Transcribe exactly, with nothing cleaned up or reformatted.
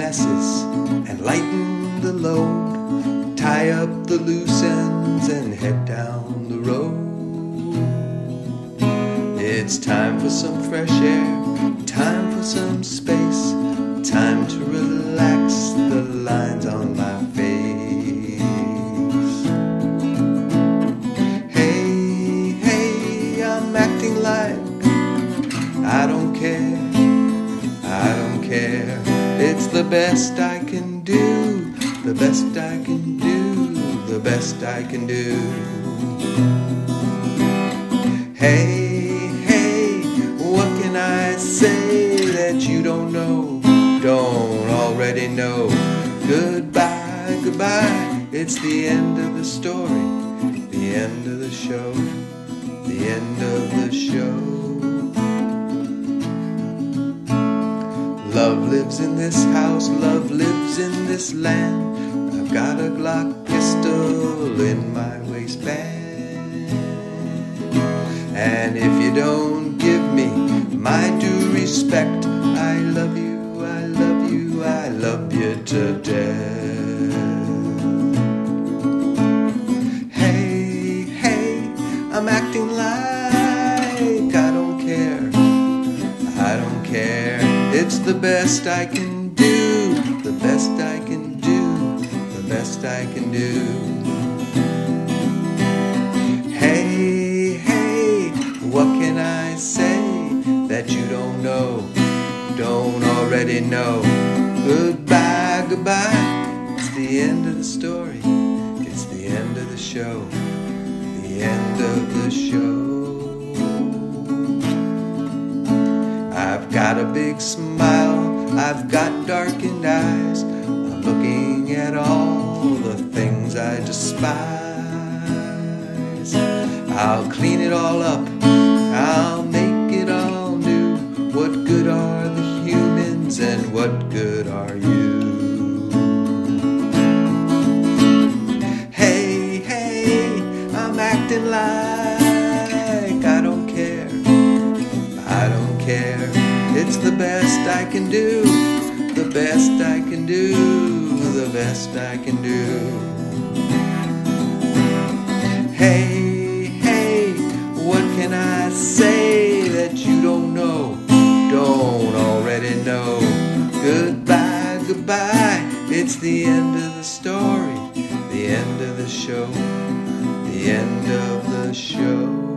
messes and lighten the load, tie up the loose ends and head down the road. It's time for some fresh air, time for some space, time to relax the lines on my face. Hey, hey, I'm acting like I don't care, I don't care. It's the best I can do, the best I can do, the best I can do. Hey, hey, what can I say that you don't know, don't already know? Goodbye, goodbye, it's the end of the story, the end of the show, the end of the show. Love lives in this house, love lives in this land. I've got a Glock pistol in my waistband. And if you don't give me my due respect, I love you, I love you, I love you to death. Hey, hey, I'm acting like I don't care, I don't care. It's the best I can do, the best I can do, the best I can do. Hey, hey, what can I say that you don't know, don't already know? Goodbye, goodbye, it's the end of the story, it's the end of the show, the end of the show. I've got a big smile, I've got darkened eyes, I'm looking at all the things I despise. I'll clean it all up, I'll make it all new. What good are the humans and what good are you? Hey, hey, I'm acting like I don't care, I don't care. It's the best I can do, the best I can do, the best I can do. Hey, hey, what can I say that you don't know, don't already know? Goodbye, goodbye, it's the end of the story, the end of the show, the end of the show.